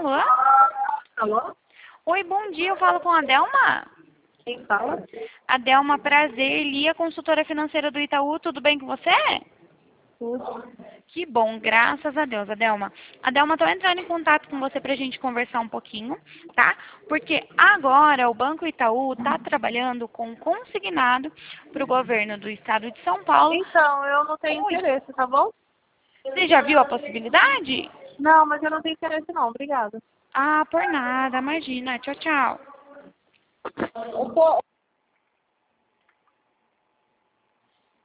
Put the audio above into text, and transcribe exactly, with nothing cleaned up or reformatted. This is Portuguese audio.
Alô? Alô? Oi, bom dia, eu falo com a Delma? Quem fala? Adelma, prazer, Lia, consultora financeira do Itaú, tudo bem com você? Tudo. Que bom, graças a Deus, Adelma. Adelma, estou entrando em contato com você para a gente conversar um pouquinho, tá? Porque agora o Banco Itaú está trabalhando com consignado para o governo do estado de São Paulo. Então, eu não tenho Oi, interesse, tá bom? você já viu a possibilidade? Não, mas eu não tenho interesse não, obrigada. Ah, por nada, imagina. Tchau, tchau. Eu tô...